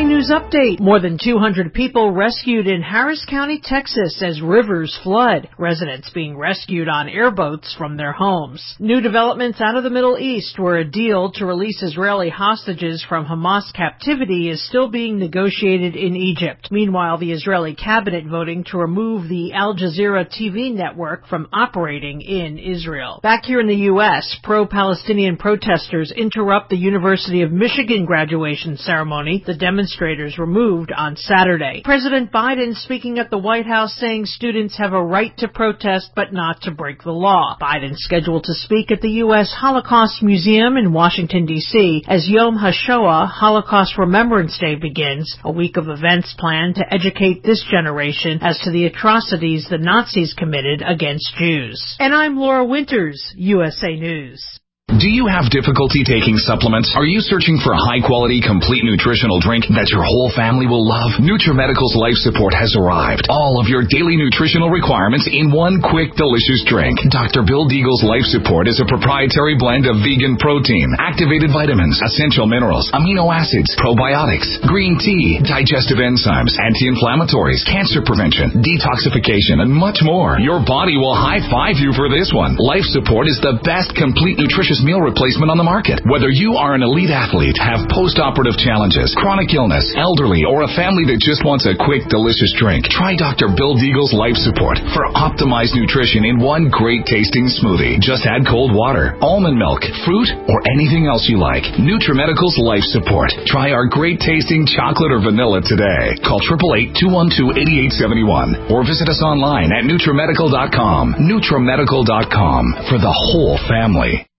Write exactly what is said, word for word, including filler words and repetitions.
A News Update. More than two hundred people rescued in Harris County, Texas as rivers flood. Residents being rescued on airboats from their homes. New developments out of the Middle East, where a deal to release Israeli hostages from Hamas captivity is still being negotiated in Egypt. Meanwhile, the Israeli cabinet voting to remove the Al Jazeera T V network from operating in Israel. Back here in the U S, pro-Palestinian protesters interrupt the University of Michigan graduation ceremony. The demonstrators were moved on Saturday. President Biden speaking at the White House saying students have a right to protest but not to break the law. Biden scheduled to speak at the U S Holocaust Museum in Washington, D C as Yom HaShoah, Holocaust Remembrance Day, begins, a week of events planned to educate this generation as to the atrocities the Nazis committed against Jews. And I'm Laura Winters, U S A News. Do you have difficulty taking supplements? Are you searching for a high-quality, complete nutritional drink that your whole family will love? NutriMedical's Life Support has arrived. All of your daily nutritional requirements in one quick, delicious drink. Doctor Bill Deagle's Life Support is a proprietary blend of vegan protein, activated vitamins, essential minerals, amino acids, probiotics, green tea, digestive enzymes, anti-inflammatories, cancer prevention, detoxification, and much more. Your body will high-five you for this one. Life Support is the best complete nutritious meal replacement on the market. Whether you are an elite athlete, have post-operative challenges, chronic illness, elderly, or a family that just wants a quick, delicious drink, try Doctor Bill Deagle's Life Support for optimized nutrition in one great tasting smoothie. Just add cold water, almond milk, fruit, or anything else you like. NutriMedical's Life Support. Try our great tasting chocolate or vanilla today. Call eight eight eight, two one two, eight eight seven one or visit us online at NutriMedical dot com. NutriMedical dot com for the whole family.